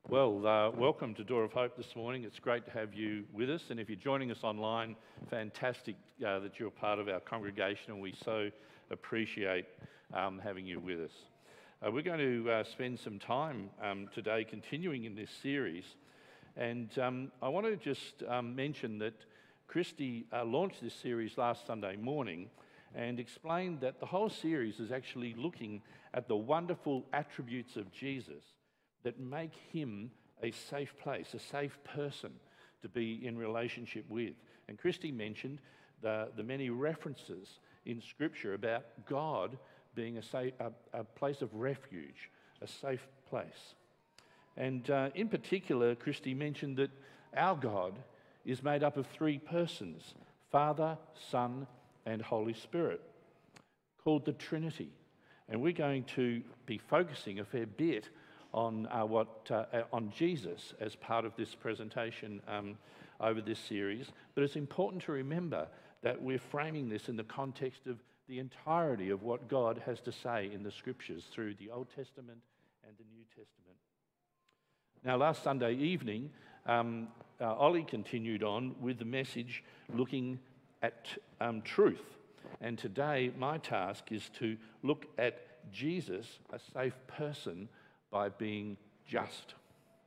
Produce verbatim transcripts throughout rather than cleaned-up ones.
Well, uh, welcome to Door of Hope this morning. It's great to have you with us. And if you're joining us online, fantastic uh, that you're part of our congregation, and we so appreciate um, having you with us. Uh, we're going to uh, spend some time um, today continuing in this series. And um, I want to just um, mention that Christy uh, launched this series last Sunday morning and explained that the whole series is actually looking at the wonderful attributes of Jesus that make him a safe place, a safe person to be in relationship with. And Christy mentioned the, the many references in Scripture about God being a, safe, a, a place of refuge, a safe place. And uh, in particular, Christy mentioned that our God is made up of three persons, Father, Son, and Holy Spirit, called the Trinity. And we're going to be focusing a fair bit on uh, what uh, on Jesus as part of this presentation um, over this series. But it's important to remember that we're framing this in the context of the entirety of what God has to say in the Scriptures through the Old Testament and the New Testament. Now, last Sunday evening, um, uh, Ollie continued on with the message looking at um, truth. And today, my task is to look at Jesus, a safe person, by being just.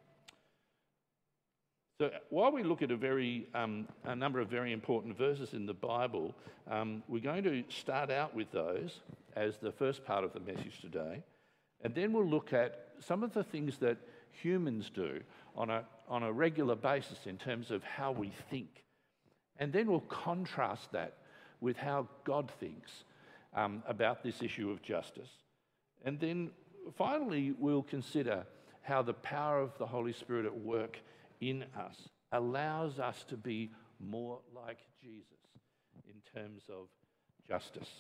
So while we look at a very um, a number of very important verses in the Bible, um, we're going to start out with those as the first part of the message today, and then we'll look at some of the things that humans do on a on a regular basis in terms of how we think, and then we'll contrast that with how God thinks um, about this issue of justice, and then finally, we'll consider how the power of the Holy Spirit at work in us allows us to be more like Jesus in terms of justice.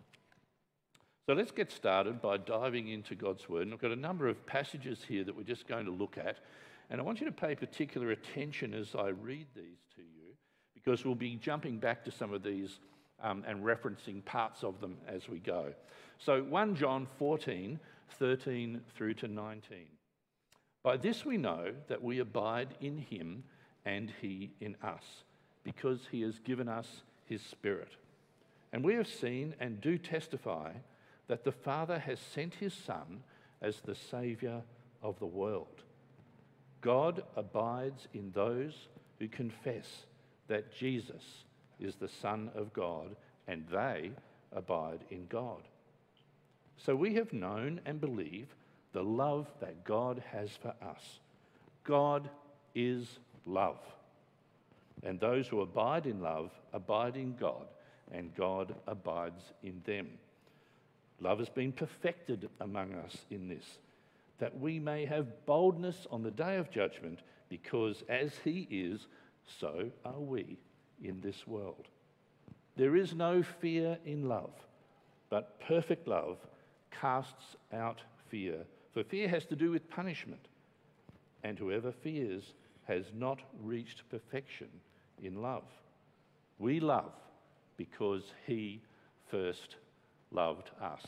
So let's get started by diving into God's Word. And I've got a number of passages here that we're just going to look at. And I want you to pay particular attention as I read these to you, because we'll be jumping back to some of these um, and referencing parts of them as we go. So First John fourteen, thirteen through to nineteen. By this we know that we abide in him and he in us, because he has given us his Spirit. And we have seen and do testify that the Father has sent his Son as the Saviour of the world. God abides in those who confess that Jesus is the Son of God, and they abide in God. So we have known and believe the love that God has for us. God is love. And those who abide in love abide in God, and God abides in them. Love has been perfected among us in this, that we may have boldness on the day of judgment, because as he is, so are we in this world. There is no fear in love, but perfect love casts out fear, for fear has to do with punishment, and whoever fears has not reached perfection in love. We love because he first loved us.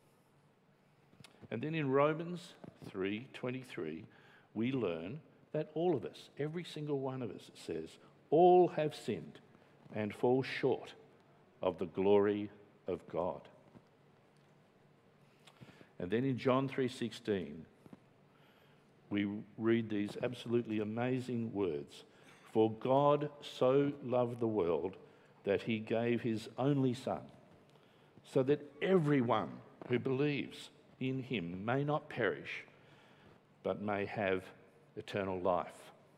And then in Romans three twenty-three, we learn that all of us, every single one of us, it says, all have sinned and fall short of the glory of God. And then in John three sixteen, we read these absolutely amazing words. For God so loved the world that he gave his only Son, so that everyone who believes in him may not perish, but may have eternal life.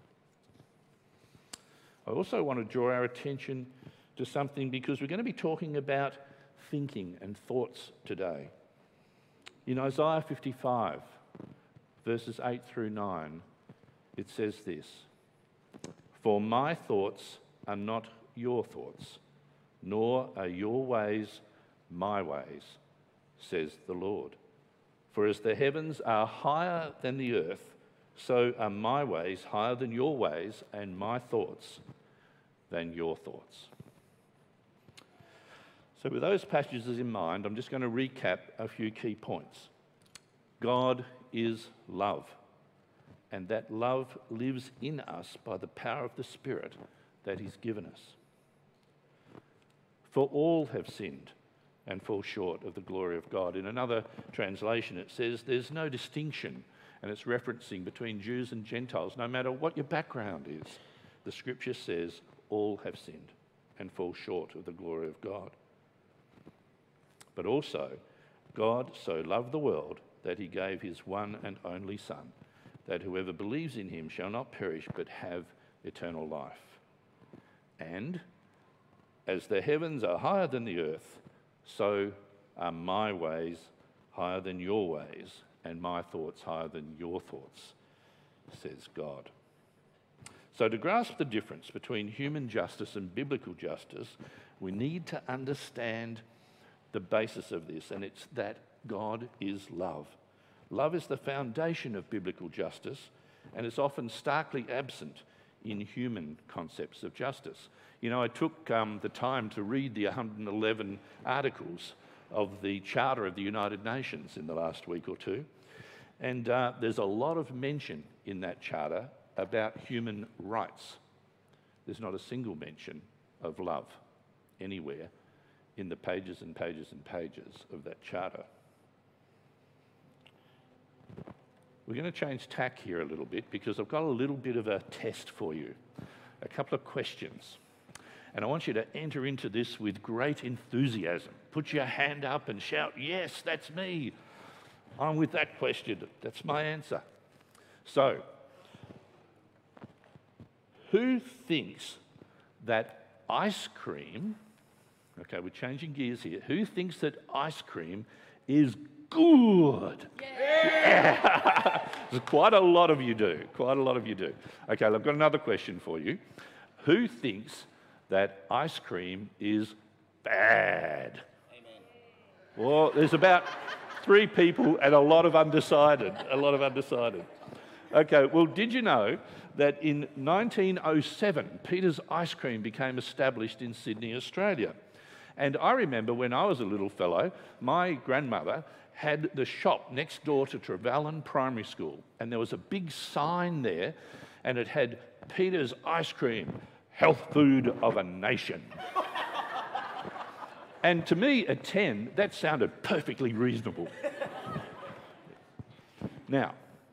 I also want to draw our attention to something, because we're going to be talking about thinking and thoughts today. In Isaiah fifty-five, verses eight through nine, it says this: For my thoughts are not your thoughts, nor are your ways my ways, says the Lord. For as the heavens are higher than the earth, so are my ways higher than your ways, and my thoughts than your thoughts. So with those passages in mind, I'm just going to recap a few key points. God is love. and that love lives in us by the power of the Spirit that he's given us. For all have sinned and fall short of the glory of God. In another translation, it says there's no distinction, and it's referencing between Jews and Gentiles, no matter what your background is. The scripture says all have sinned and fall short of the glory of God. But also, God so loved the world that he gave his one and only Son, that whoever believes in him shall not perish but have eternal life. And as the heavens are higher than the earth, so are my ways higher than your ways, and my thoughts higher than your thoughts, says God. So to grasp the difference between human justice and biblical justice, we need to understand the basis of this, and it's that God is love. Love is the foundation of biblical justice, and it's often starkly absent in human concepts of justice. You know, I took um, the time to read the one hundred eleven articles of the Charter of the United Nations in the last week or two, and uh, there's a lot of mention in that charter about human rights. There's not a single mention of love anywhere in the pages and pages and pages of that charter. We're going to change tack here a little bit because I've got a little bit of a test for you, a couple of questions. And I want you to enter into this with great enthusiasm. Put your hand up and shout, yes, that's me. I'm with that question. That's my answer. So, who thinks that ice cream, okay, we're changing gears here. Who thinks that ice cream is good? Yeah. Yeah. There's quite a lot of you do. Quite a lot of you do. Okay, I've got another question for you. Who thinks that ice cream is bad? Amen. Well, there's about three people and a lot of undecided. A lot of undecided. Okay, well, did you know that in nineteen oh seven, Peter's Ice Cream became established in Sydney, Australia? And I remember when I was a little fellow, my grandmother had the shop next door to Trevellyn Primary School, and there was a big sign there, and it had Peter's Ice Cream, health food of a nation. And to me, at ten, that sounded perfectly reasonable. Now,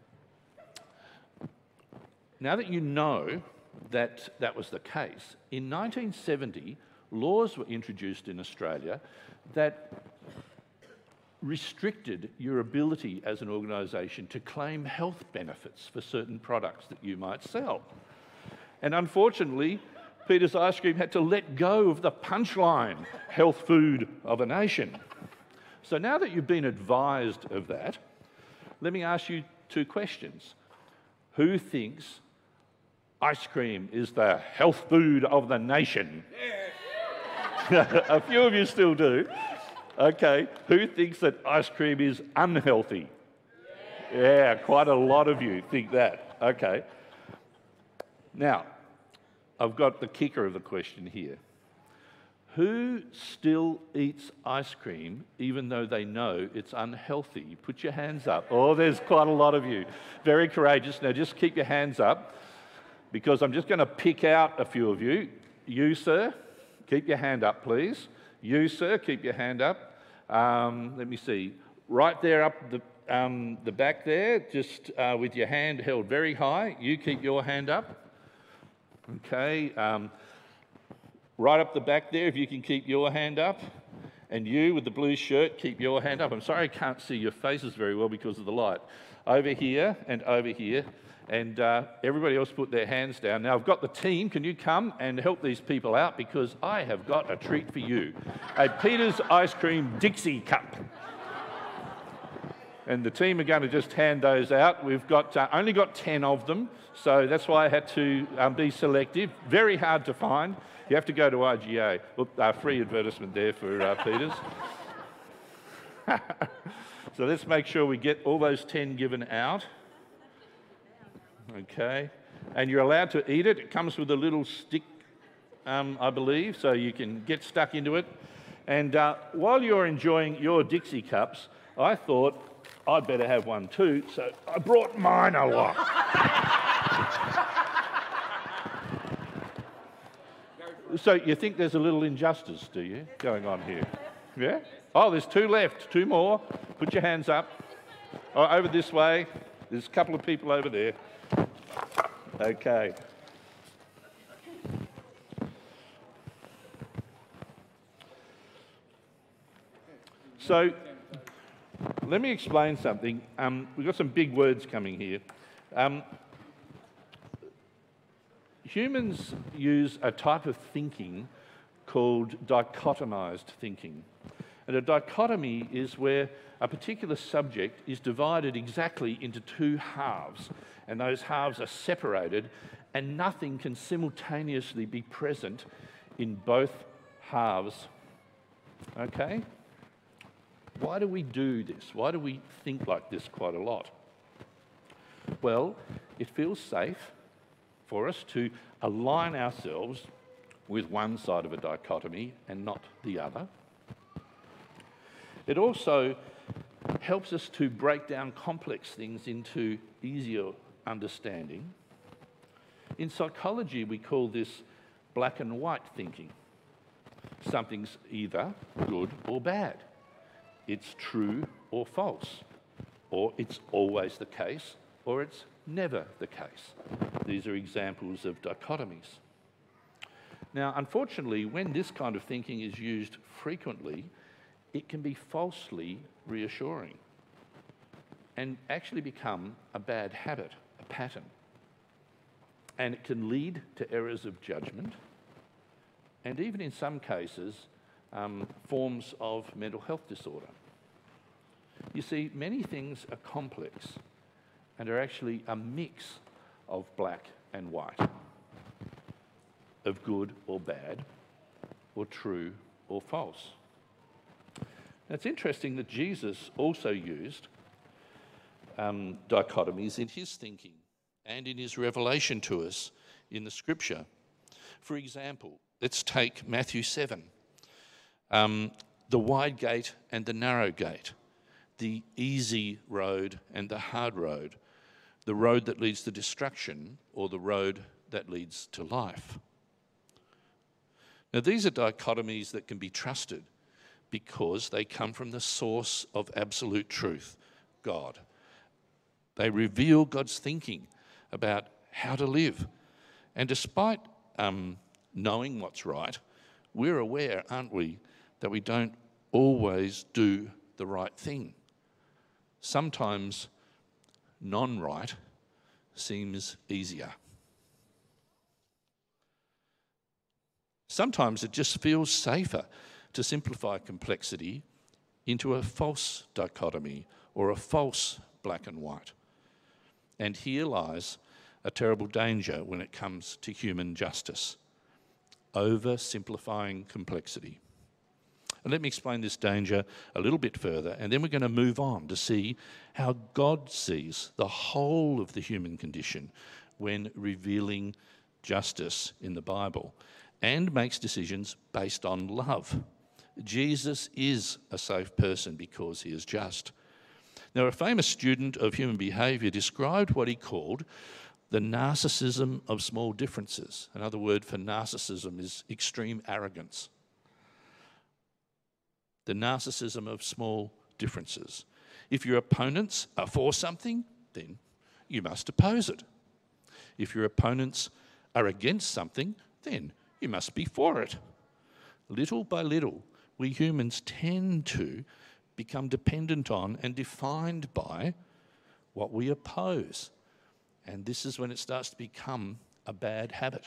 now that you know that that was the case, in nineteen seventy, laws were introduced in Australia that restricted your ability as an organisation to claim health benefits for certain products that you might sell. And unfortunately, Peter's Ice Cream had to let go of the punchline, health food of a nation. So now that you've been advised of that, let me ask you two questions. Who thinks ice cream is the health food of the nation? Yeah. A few of you still do. Okay, who thinks that ice cream is unhealthy? Yeah. Yeah, quite a lot of you think that. Okay. Now, I've got the kicker of the question here. Who still eats ice cream even though they know it's unhealthy? Put your hands up. Oh, there's quite a lot of you. Very courageous. Now just keep your hands up because I'm just going to pick out a few of you. You, sir, keep your hand up, please. You, sir, keep your hand up. Um, let me see. Right there up the, um, the back there, just uh, with your hand held very high. You keep your hand up. Okay. Um, right up the back there, if you can keep your hand up. And you with the blue shirt, keep your hand up. I'm sorry I can't see your faces very well because of the light. Over here and over here. And uh, everybody else put their hands down. Now, I've got the team. Can you come and help these people out? Because I have got a treat for you. A Peter's Ice Cream Dixie Cup. And the team are going to just hand those out. We've got uh, only got ten of them, so that's why I had to um, be selective. Very hard to find. You have to go to I G A. Look, uh, free advertisement there for uh, Peter's. So let's make sure we get all those ten given out. Okay, and you're allowed to eat it. It comes with a little stick, um, I believe, so you can get stuck into it. And uh, while you're enjoying your Dixie cups, I thought I'd better have one too, so I brought mine along. So you think there's a little injustice, do you, going on here? Yeah? Oh, there's two left, two more. Put your hands up. Oh, over this way. There's a couple of people over there. Okay. So let me explain something. Um, we've got some big words coming here. Um, humans use a type of thinking called dichotomized thinking. And a dichotomy is where a particular subject is divided exactly into two halves, and those halves are separated, and nothing can simultaneously be present in both halves. Okay? Why do we do this? Why do we think like this quite a lot? Well, it feels safe for us to align ourselves with one side of a dichotomy and not the other. It also helps us to break down complex things into easier understanding. In psychology, we call this black and white thinking. Something's either good or bad. It's true or false, or it's always the case, or it's never the case. These are examples of dichotomies. Now, unfortunately, when this kind of thinking is used frequently, it can be falsely reassuring and actually become a bad habit, a pattern. And it can lead to errors of judgment and even in some cases, um, forms of mental health disorder. You see, many things are complex and are actually a mix of black and white, of good or bad, or true or false. Now, it's interesting that Jesus also used um, dichotomies in his thinking and in his revelation to us in the scripture. For example, let's take Matthew seven, um, the wide gate and the narrow gate, the easy road and the hard road, the road that leads to destruction or the road that leads to life. Now, these are dichotomies that can be trusted because they come from the source of absolute truth, God. They reveal God's thinking about how to live. And despite um, knowing what's right, we're aware, aren't we, that we don't always do the right thing. Sometimes non-right seems easier. Sometimes it just feels safer to simplify complexity into a false dichotomy or a false black and white. And here lies a terrible danger when it comes to human justice: oversimplifying complexity. And let me explain this danger a little bit further, and then we're going to move on to see how God sees the whole of the human condition when revealing justice in the Bible, and makes decisions based on love. Jesus is a safe person because he is just. Now, a famous student of human behaviour described what he called the narcissism of small differences. Another word for narcissism is extreme arrogance. The narcissism of small differences. If your opponents are for something, then you must oppose it. If your opponents are against something, then you must be for it. Little by little, we humans tend to become dependent on and defined by what we oppose. And this is when it starts to become a bad habit.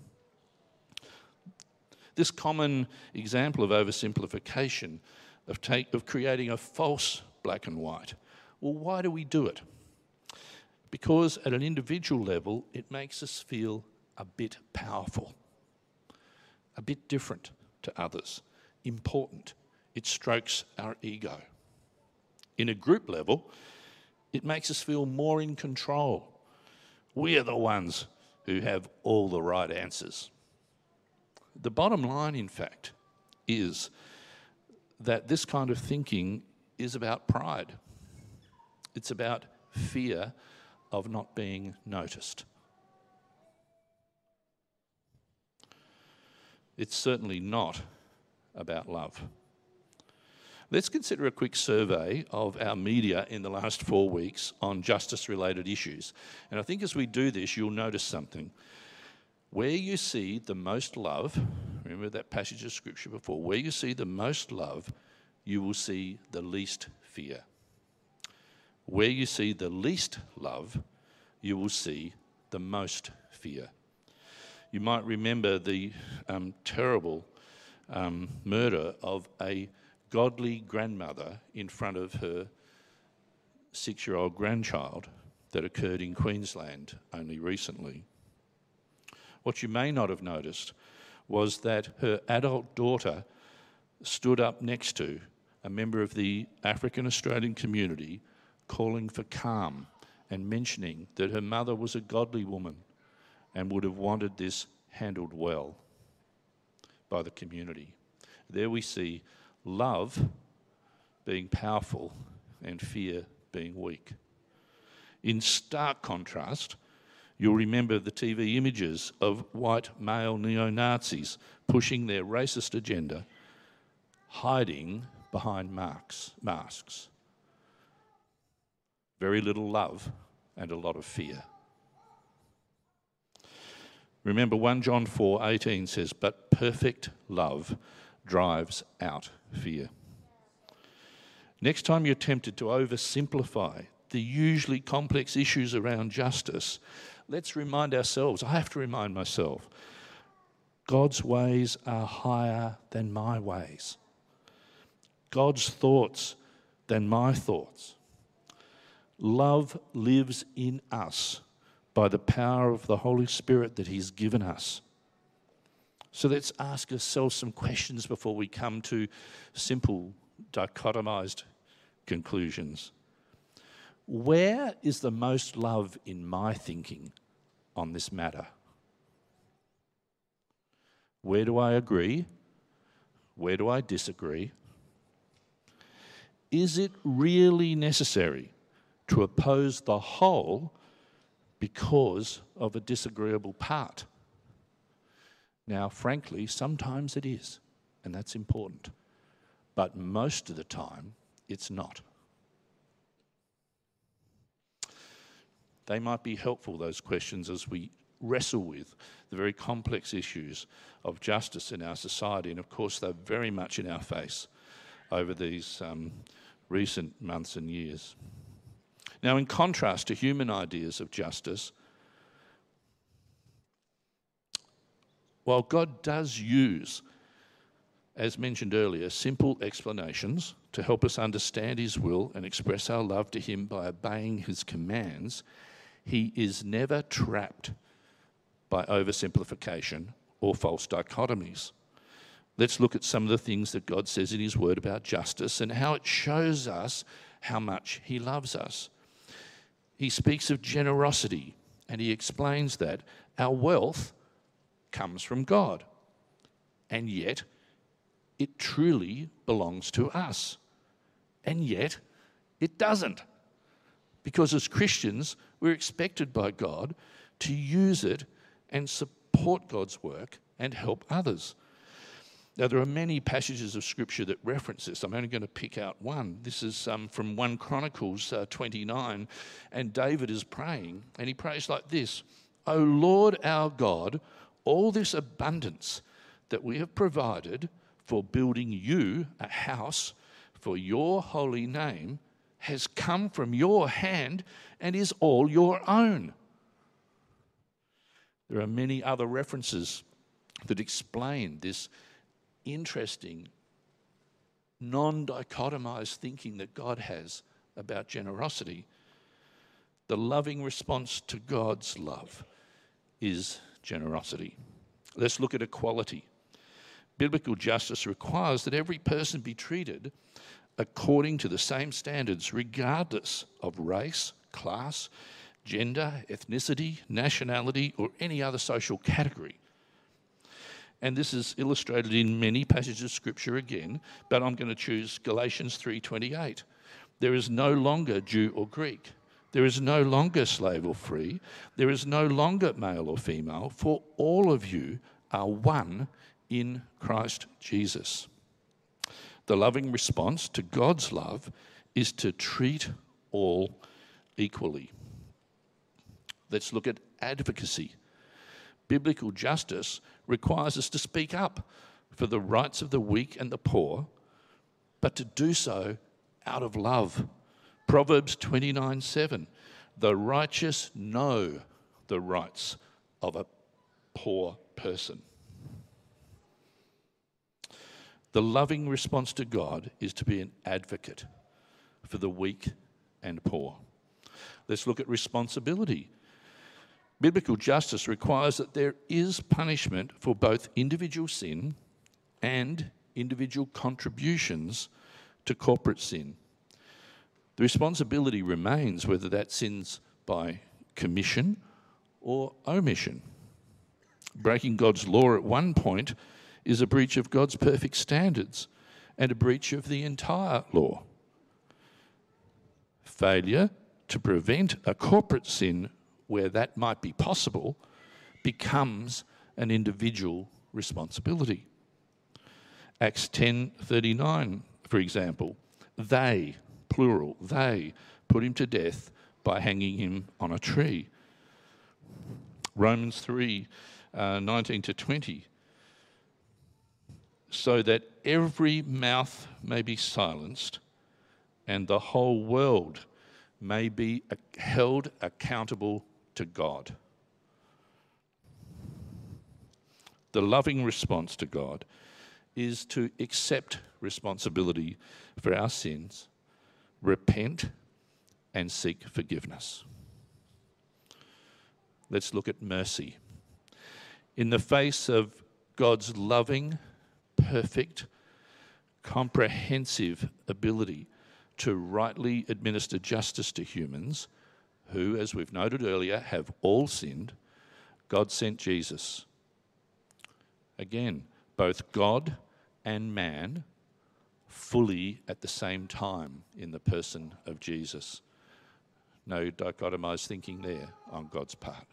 This common example of oversimplification, of, take, of creating a false black and white. Well, why do we do it? Because at an individual level, it makes us feel a bit powerful, a bit different to others, important. It strokes our ego. In a group level, it makes us feel more in control. We are the ones who have all the right answers. The bottom line, in fact, is that this kind of thinking is about pride. It's about fear of not being noticed. It's certainly not about love. Let's consider a quick survey of our media in the last four weeks on justice-related issues. And I think as we do this, you'll notice something. Where you see the most love, remember that passage of scripture before, where you see the most love, you will see the least fear. Where you see the least love, you will see the most fear. You might remember the um, terrible um, murder of a godly grandmother in front of her six-year-old grandchild that occurred in Queensland only recently. What you may not have noticed was that her adult daughter stood up next to a member of the African Australian community calling for calm and mentioning that her mother was a godly woman and would have wanted this handled well by the community. There we see love being powerful and fear being weak. In stark contrast, you'll remember the T V images of white male neo-Nazis pushing their racist agenda, hiding behind masks. masks. Very little love and a lot of fear. Remember, First John four eighteen says, "But perfect love drives out fear." Next time you're tempted to oversimplify the usually complex issues around justice, let's remind ourselves, I have to remind myself, God's ways are higher than my ways. God's thoughts than my thoughts. Love lives in us by the power of the Holy Spirit that He's given us. So let's ask ourselves some questions before we come to simple, dichotomized conclusions. Where is the most love in my thinking on this matter? Where do I agree? Where do I disagree? Is it really necessary to oppose the whole because of a disagreeable part? Now, frankly, sometimes it is, and that's important. But most of the time, it's not. They might be helpful, those questions, as we wrestle with the very complex issues of justice in our society. And of course, they're very much in our face over these um, recent months and years. Now, in contrast to human ideas of justice, while God does use, as mentioned earlier, simple explanations to help us understand His will and express our love to Him by obeying His commands, He is never trapped by oversimplification or false dichotomies. Let's look at some of the things that God says in His Word about justice and how it shows us how much He loves us. He speaks of generosity, and He explains that our wealth comes from God, and yet it truly belongs to us. And yet it doesn't. Because as Christians, we're expected by God to use it and support God's work and help others. Now, there are many passages of Scripture that reference this. I'm only going to pick out one. This is um, from First Chronicles uh, twenty-nine, and David is praying, and he prays like this: "O Lord our God, all this abundance that we have provided for building you a house for your holy name has come from your hand and is all your own." There are many other references that explain this interesting, non-dichotomized thinking that God has about generosity. The loving response to God's love is generosity. Let's look at equality. Biblical justice requires that every person be treated according to the same standards, regardless of race, class, gender, ethnicity, nationality, or any other social category. And this is illustrated in many passages of Scripture again, but I'm going to choose Galatians three twenty-eight. There is no longer Jew or Greek. There is no longer slave or free. There is no longer male or female, for all of you are one in Christ Jesus. The loving response to God's love is to treat all equally. Let's look at advocacy. Biblical justice requires us to speak up for the rights of the weak and the poor, but to do so out of love. Proverbs twenty-nine seven, the righteous know the rights of a poor person. The loving response to God is to be an advocate for the weak and poor. Let's look at responsibility. Biblical justice requires that there is punishment for both individual sin and individual contributions to corporate sin. The responsibility remains whether that sin's by commission or omission. Breaking God's law at one point is a breach of God's perfect standards and a breach of the entire law. Failure to prevent a corporate sin where that might be possible becomes an individual responsibility. Acts ten thirty-nine, for example, they, plural, they put him to death by hanging him on a tree. Romans three, uh, nineteen to twenty, so that every mouth may be silenced and the whole world may be held accountable to God. The loving response to God is to accept responsibility for our sins, repent, and seek forgiveness. Let's look at mercy. In the face of God's loving, perfect, comprehensive ability to rightly administer justice to humans, who, as we've noted earlier, have all sinned, God sent Jesus. Again, both God and man fully at the same time in the person of Jesus. No dichotomized thinking there on God's part.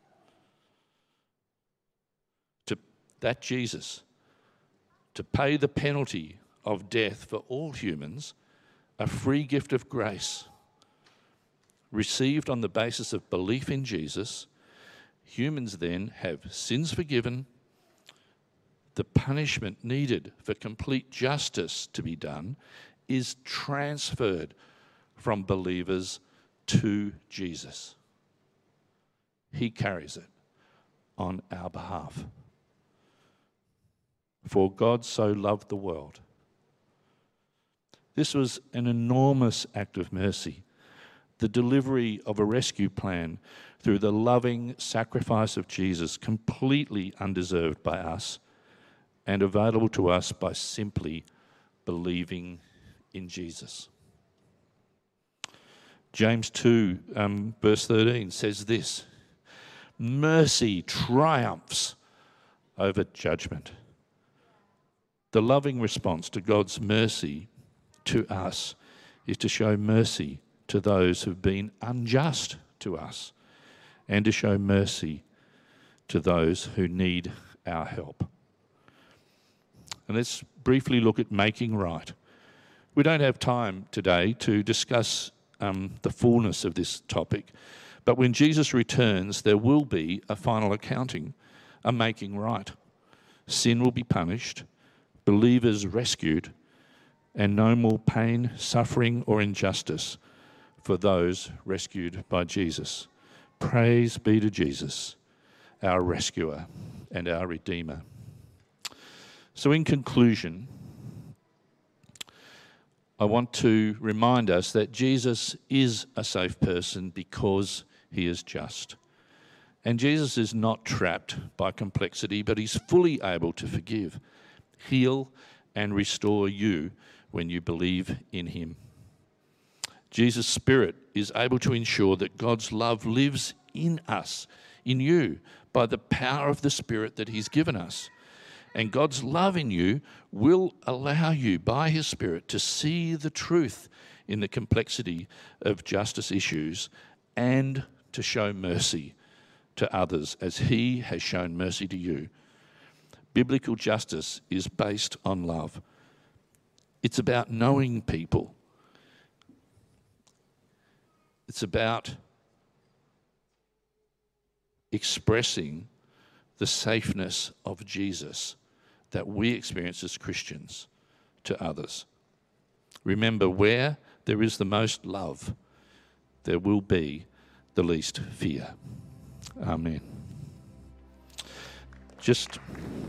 To that Jesus, to pay the penalty of death for all humans, a free gift of grace received on the basis of belief in Jesus, humans then have sins forgiven. The punishment needed for complete justice to be done is transferred from believers to Jesus. He carries it on our behalf. For God so loved the world. This was an enormous act of mercy, the delivery of a rescue plan through the loving sacrifice of Jesus, completely undeserved by us and available to us by simply believing in Jesus. James two, um, verse thirteen says this, mercy triumphs over judgment. The loving response to God's mercy to us is to show mercy to those who've been unjust to us and to show mercy to those who need our help. And let's briefly look at making right. We don't have time today to discuss um, the fullness of this topic, but when Jesus returns, there will be a final accounting, a making right. Sin will be punished, believers rescued, and no more pain, suffering, or injustice for those rescued by Jesus. Praise be to Jesus, our rescuer and our Redeemer. So in conclusion, I want to remind us that Jesus is a safe person because he is just. And Jesus is not trapped by complexity, but he's fully able to forgive, heal, and restore you when you believe in him. Jesus' Spirit is able to ensure that God's love lives in us, in you, by the power of the Spirit that he's given us. And God's love in you will allow you, by his Spirit, to see the truth in the complexity of justice issues and to show mercy to others as he has shown mercy to you. Biblical justice is based on love. It's about knowing people. It's about expressing the safeness of Jesus that we experience as Christians to others. Remember, where there is the most love, there will be the least fear. Amen. Just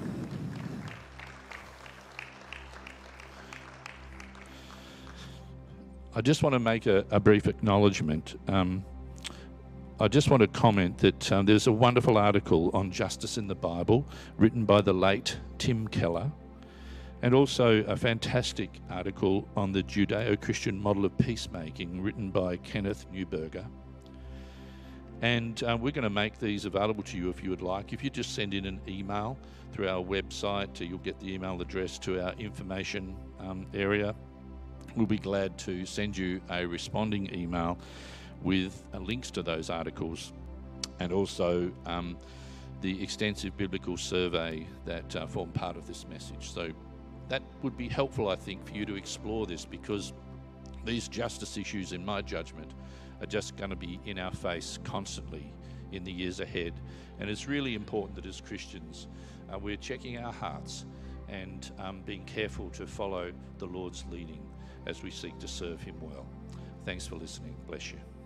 I just want to make a, a brief acknowledgement. Um, I just want to comment that um, there's a wonderful article on justice in the Bible written by the late Tim Keller, and also a fantastic article on the Judeo-Christian model of peacemaking written by Kenneth Neuberger. And uh, we're going to make these available to you if you would like. If you just send in an email through our website, you'll get the email address to our information um, area. We'll be glad to send you a responding email with uh, links to those articles, and also um, the extensive biblical survey that uh, form part of this message. So that would be helpful, I think, for you to explore this, because these justice issues, in my judgment, are just going to be in our face constantly in the years ahead. And it's really important that as Christians, uh, we're checking our hearts and um, being careful to follow the Lord's leading as we seek to serve him well. Thanks for listening. Bless you.